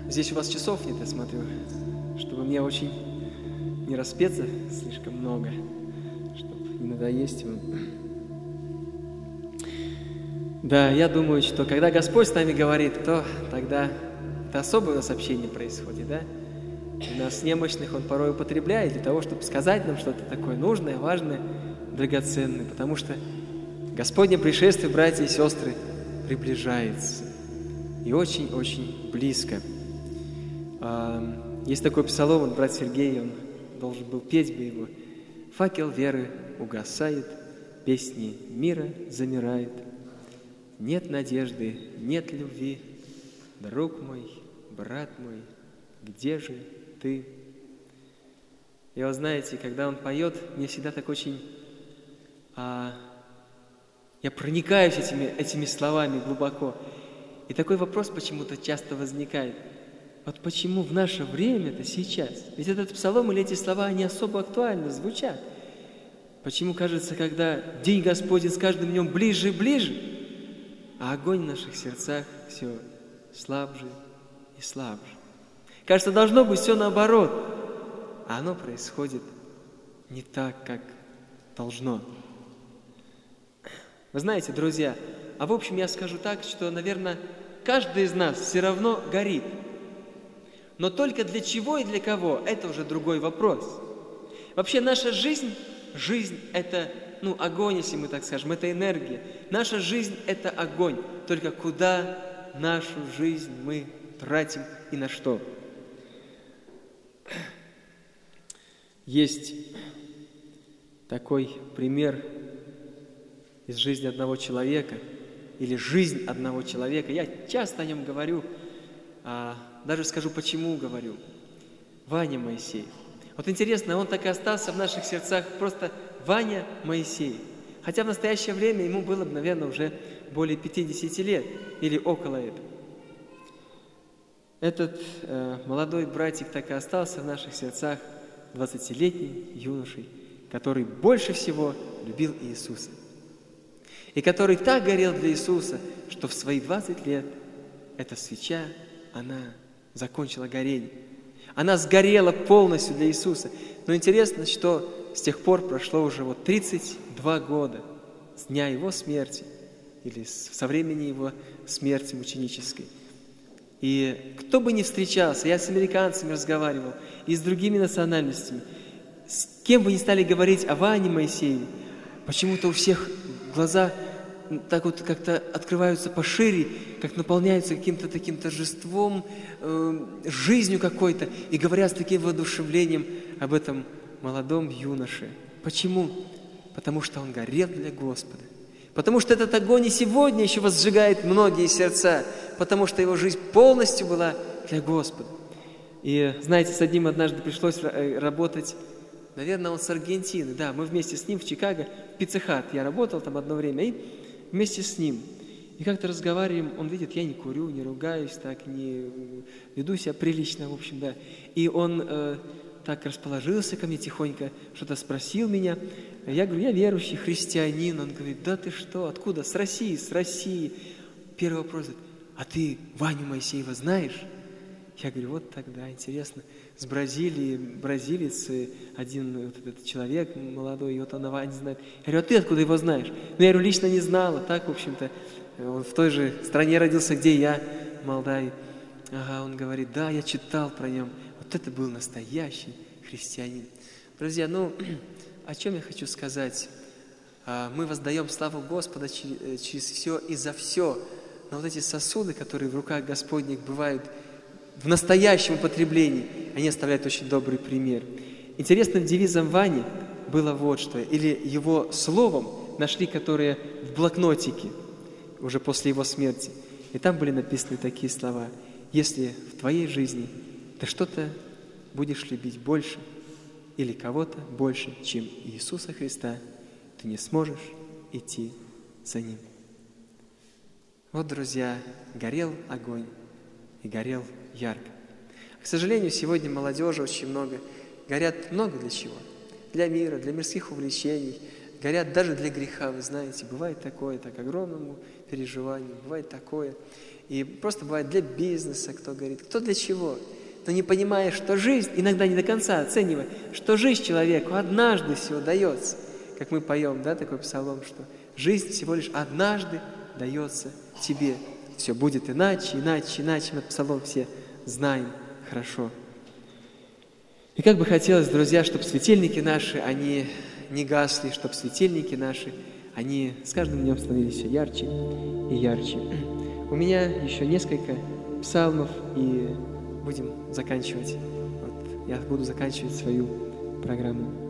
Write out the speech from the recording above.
Здесь у вас часов нет, я смотрю, чтобы мне очень не распеться слишком много, чтобы не надоесть вам. Да, я думаю, что когда Господь с нами говорит, то тогда это особое у нас общение происходит, да? У нас немощных Он порой употребляет для того, чтобы сказать нам что-то такое нужное, важное, драгоценное, потому что Господне пришествие, братья и сестры, приближается и очень-очень близко. Есть такой псалом, вот брат Сергей, он должен был петь бы его. «Факел веры угасает, песни мира замирает. Нет надежды, нет любви, друг мой, брат мой, где же ты?» И вы знаете, когда он поет, мне всегда так очень... я проникаюсь этими словами глубоко. И такой вопрос почему-то часто возникает. Вот почему в наше время-то сейчас? Ведь этот псалом или эти слова, они особо актуально звучат. Почему, кажется, когда День Господень с каждым днем ближе и ближе, а огонь в наших сердцах все слабже и слабже? Кажется, должно быть все наоборот, а оно происходит не так, как должно. Вы знаете, друзья, а в общем я скажу так, что, наверное, каждый из нас все равно горит. Но только для чего и для кого – это уже другой вопрос. Вообще наша жизнь – это, огонь, если мы так скажем, это энергия. Наша жизнь – это огонь. Только куда нашу жизнь мы тратим и на что? Есть такой пример из жизни одного человека, или жизнь одного человека. Я часто о нем говорю, даже скажу, почему говорю. Ваня Моисеев. Вот интересно, он так и остался в наших сердцах, просто Ваня Моисеев. Хотя в настоящее время ему было бы, наверное, уже более 50 лет, или около этого. Этот молодой братик так и остался в наших сердцах 20-летним юношей, который больше всего любил Иисуса. И который так горел для Иисуса, что в свои 20 лет эта свеча, она закончила горение. Она сгорела полностью для Иисуса. Но интересно, что с тех пор прошло уже 32 года с дня Его смерти, или со времени Его смерти мученической. И кто бы ни встречался, я с американцами разговаривал, и с другими национальностями, с кем бы ни стали говорить о Ване Моисееве, почему-то у всех глаза так вот как-то открываются пошире, как наполняются каким-то таким торжеством, жизнью какой-то, и говорят с таким воодушевлением об этом молодом юноше. Почему? Потому что он горел для Господа. Потому что этот огонь и сегодня еще возжигает многие сердца, потому что его жизнь полностью была для Господа. И знаете, с одним однажды пришлось работать, наверное, он с Аргентины, да, мы вместе с ним в Чикаго, в Pizza Hut, я работал там одно время, и вместе с ним. И как-то разговариваем, он видит, я не курю, не ругаюсь, так, не веду себя прилично, в общем, да. И он так расположился ко мне тихонько, что-то спросил меня. Я говорю, я верующий христианин. Он говорит, да ты что, откуда? С России, с России. Первый вопрос, а ты Ваню Моисеева знаешь? Я говорю, вот тогда, интересно. С Бразилии, бразилец, один вот этот человек молодой, и вот он Ваню знает. Я говорю, а ты откуда его знаешь? Ну, я говорю, лично не знала, так, в общем-то, он в той же стране родился, где я, в Молдавии. Ага, он говорит, да, я читал про него. Вот это был настоящий христианин. Друзья, о чем я хочу сказать? Мы воздаем славу Господа через все и за все. Но вот эти сосуды, которые в руках Господних бывают в настоящем употреблении, они оставляют очень добрый пример. Интересным девизом Вани было вот что, или его словом нашли, которые в блокнотике, уже после его смерти. И там были написаны такие слова. Если в твоей жизни ты что-то будешь любить больше или кого-то больше, чем Иисуса Христа, ты не сможешь идти за Ним. Вот, друзья, горел огонь и горел ярко. К сожалению, сегодня молодежи очень много. Горят много для чего? Для мира, для мирских увлечений, горят даже для греха, вы знаете. Бывает такое, так огромному переживанию, бывает такое. И просто бывает для бизнеса, кто горит, кто для чего. Но не понимая, что жизнь, иногда не до конца оценивая, что жизнь человеку однажды всего дается. Как мы поем, да, такой псалом, что жизнь всего лишь однажды дается тебе. Все будет иначе, иначе, иначе. Мы этот псалом все знаем хорошо. И как бы хотелось, друзья, чтобы светильники наши, они не гасли, чтобы светильники наши, они с каждым днем становились все ярче и ярче. У меня еще несколько псалмов, и будем заканчивать. Вот, я буду заканчивать свою программу.